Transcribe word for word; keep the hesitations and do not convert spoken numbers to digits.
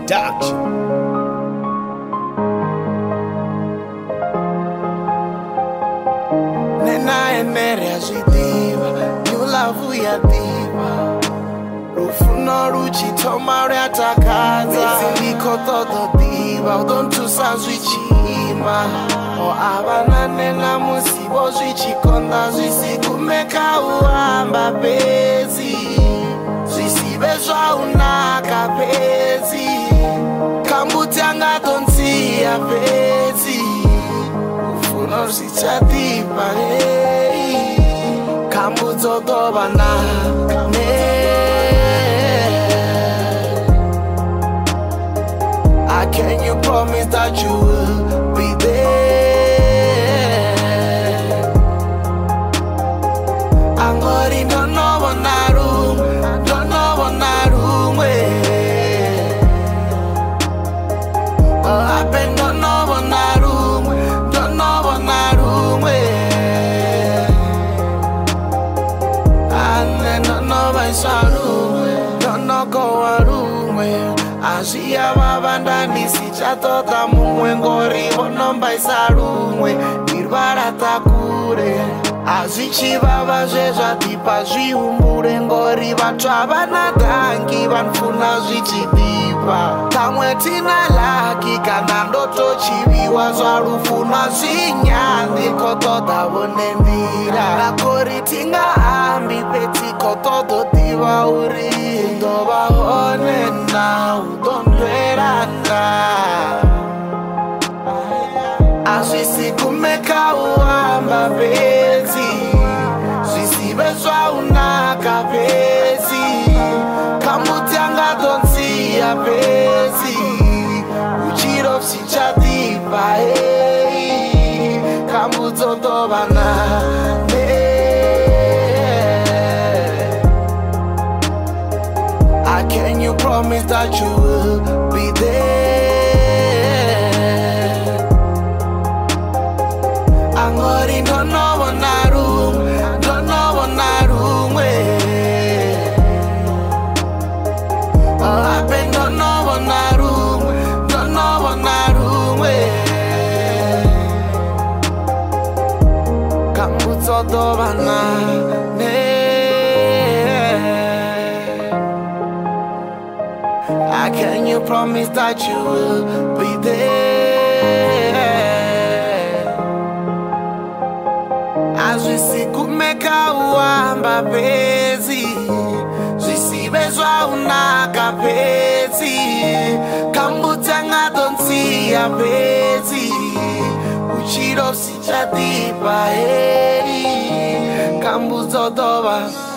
Production. Nena eneria zvidiva, new love yadiva. Rufuno ruchitoma ryatakadza, zindiko todo diva, udontusa zvichima. O avana nena musibo zvichikonda, zvisikumeka uamba pezi, zvisive zvaunaka pezi, kambuti angatonziya pezi. Ufuno zvichadiva hey, kambudzo dovana I can you promise that you will be there? Angori no no one room, don't know one room way. Oh, I been don't know one room, don't know one room way. And then don't know my room, don't know go a room way. Azia vavanda nisichatoka mumwe ngori vonombaisa rumwe irwara takure azvichivava zvezvatipa zviumbure ngori vatsva vana dhangi vanofuna zvichidipa kamwe tina laki kana ndotochiviwa zvarufunwa zvinyandikotoda vonendira rakori tingahambi petikotodotiva uri ndovahonena udondwerana azvisikumeka uamba pezi zvisive zvaunaka pezi kambuti angatonziya pezi uchiro zvichadipa hei kambudzodovana Can you promise that you will be there? Angori don't know one room, don't know one room way. Oh, I been don't know one room, don't know one room way. Kambuzo dovana ne. Can you promise that you will be there? As we see kumeka uamba pezi, zvisive zvaunaka pezi, kambuti angatonziya pezi, uchiro zvichadipa hey, kambudzodova